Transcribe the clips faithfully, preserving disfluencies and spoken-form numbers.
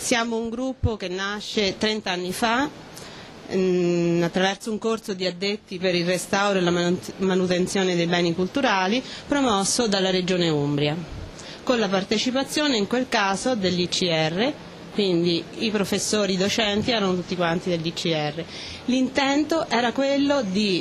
Siamo un gruppo che nasce trenta anni fa mh, attraverso un corso di addetti per il restauro e la manutenzione dei beni culturali promosso dalla Regione Umbria, con la partecipazione in quel caso dell'I C R, quindi i professori, i docenti erano tutti quanti dell'I C R. L'intento era quello di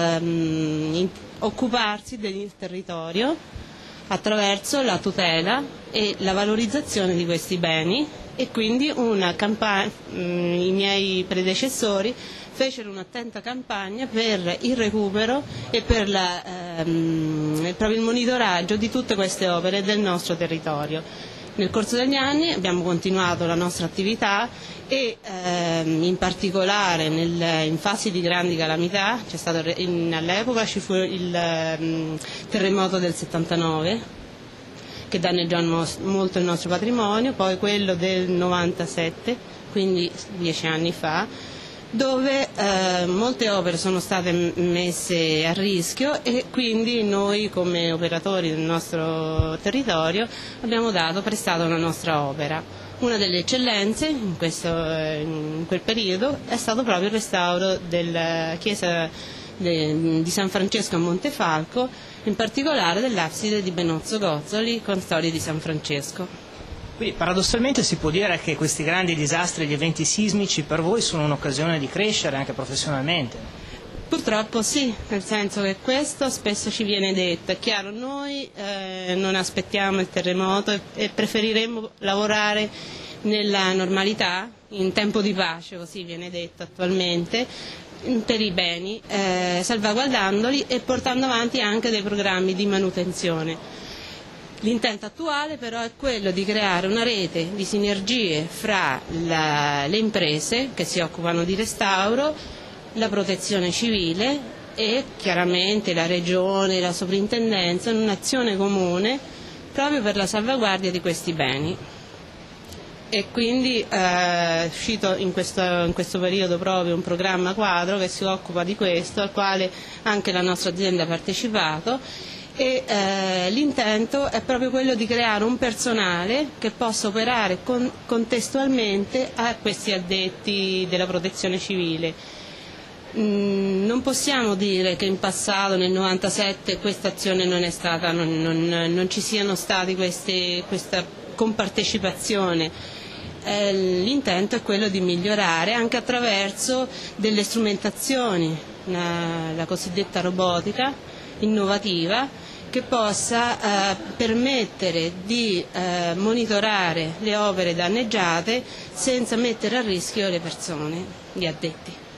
ehm, occuparsi del territorio attraverso la tutela e la valorizzazione di questi beni, e quindi una campagna, i miei predecessori fecero un'attenta campagna per il recupero e per, la, ehm, per il monitoraggio di tutte queste opere del nostro territorio. Nel corso degli anni abbiamo continuato la nostra attività e ehm, in particolare nel, in fasi di grandi calamità, c'è stato all'epoca ci fu il ehm, terremoto del settantanove che danneggiò molto il nostro patrimonio, poi quello del novantasette, quindi dieci anni fa, dove eh, molte opere sono state messe a rischio e quindi noi come operatori del nostro territorio abbiamo dato, prestato la nostra opera. Una delle eccellenze in, questo, in quel periodo è stato proprio il restauro della chiesa de, di San Francesco a Montefalco, in particolare dell'abside di Benozzo Gozzoli con storie di San Francesco. Quindi paradossalmente si può dire che questi grandi disastri, gli eventi sismici per voi sono un'occasione di crescere anche professionalmente? Purtroppo sì, nel senso che questo spesso ci viene detto. È chiaro, noi eh, non aspettiamo il terremoto e, e preferiremmo lavorare nella normalità, in tempo di pace, così viene detto attualmente, per i beni, eh, salvaguardandoli e portando avanti anche dei programmi di manutenzione. L'intento attuale però è quello di creare una rete di sinergie fra la, le imprese che si occupano di restauro, la protezione civile e chiaramente la regione, la soprintendenza, in un'azione comune proprio per la salvaguardia di questi beni. E quindi è uscito in questo, in questo periodo proprio un programma quadro che si occupa di questo, al quale anche la nostra azienda ha partecipato, e eh, l'intento è proprio quello di creare un personale che possa operare con, contestualmente a questi addetti della protezione civile. Mm, non possiamo dire che in passato, nel novantasette, questa azione non è stata, non, non, non ci siano stati queste, questa compartecipazione. Eh, l'intento è quello di migliorare anche attraverso delle strumentazioni, la, la cosiddetta robotica innovativa, che possa eh, permettere di eh, monitorare le opere danneggiate senza mettere a rischio le persone, gli addetti.